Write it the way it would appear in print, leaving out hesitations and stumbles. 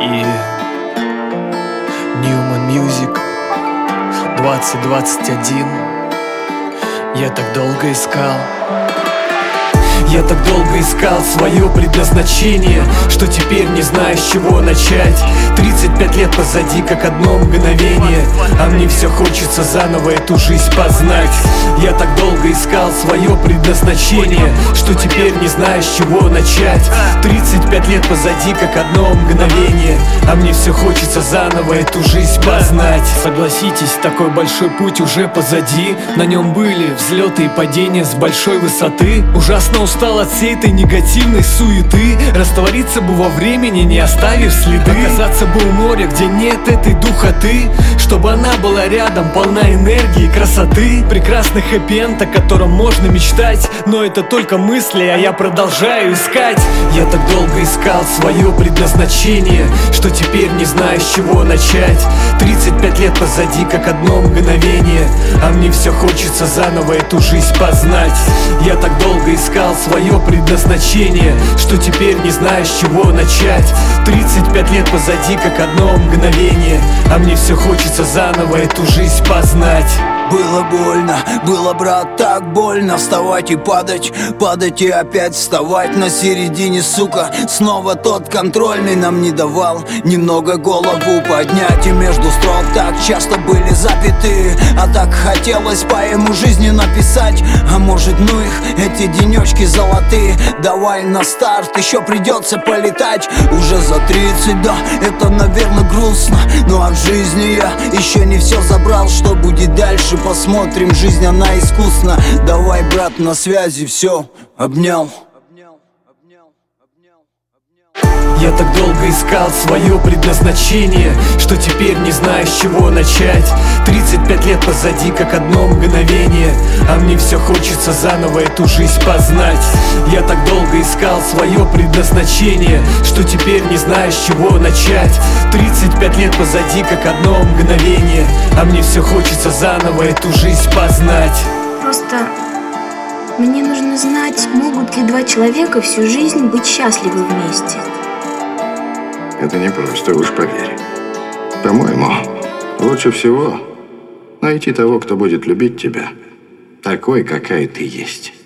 и Newman Music 2021. Я так долго искал. Я так долго искал свое предназначение, что теперь не знаю, с чего начать. 35 лет позади, как одно мгновение, а мне все хочется заново эту жизнь познать. Я так долго искал свое предназначение, что теперь не знаю, с чего начать. 35 лет позади, как одно мгновение, а мне все хочется заново эту жизнь познать. Согласитесь, такой большой путь уже позади. На нем были взлеты и падения с большой высоты. Ужасно устал от всей этой негативной суеты. Раствориться бы во времени, не оставив следы. Оказаться бы у моря, где нет этой духоты, чтобы она была рядом, полна энергии и красоты. Прекрасный хэппи-энд, о котором можно мечтать, но это только мысли, а я продолжаю искать. Я так долго искал свое предназначение, что теперь не знаю, с чего начать. 35 лет позади, как одно мгновение, а мне все хочется заново эту жизнь познать. Я так долго искал свое предназначение, что теперь не знаю, с чего начать. 35 лет позади, как одно мгновение, а мне все хочется заново эту жизнь познать. Было больно, было, брат, так больно. Вставать и падать, падать и опять вставать. На середине, сука, снова тот контрольный нам не давал немного голову поднять. И между строк так часто были запятые, а так хотелось поэму жизни написать. А может, ну их, эти денечки золотые. Давай на старт, еще придется полетать. Уже за 30, да, это, наверное, грустно, но от жизни я еще не все забрал. Что будет дальше? Посмотрим, жизнь она искусна. Давай, брат, на связи, все, обнял. Я так долго искал свое предназначение, что теперь не знаю, с чего начать. 35 лет позади, как одно мгновение, а мне все хочется заново эту жизнь познать. Я так долго искал свое предназначение, что теперь не знаю, с чего начать. 35 лет позади, как одно мгновение, а мне все хочется заново эту жизнь познать. Просто мне нужно знать, могут ли два человека всю жизнь быть счастливы вместе. Это непросто, уж поверь. По-моему, лучше всего найти того, кто будет любить тебя такой, какая ты есть.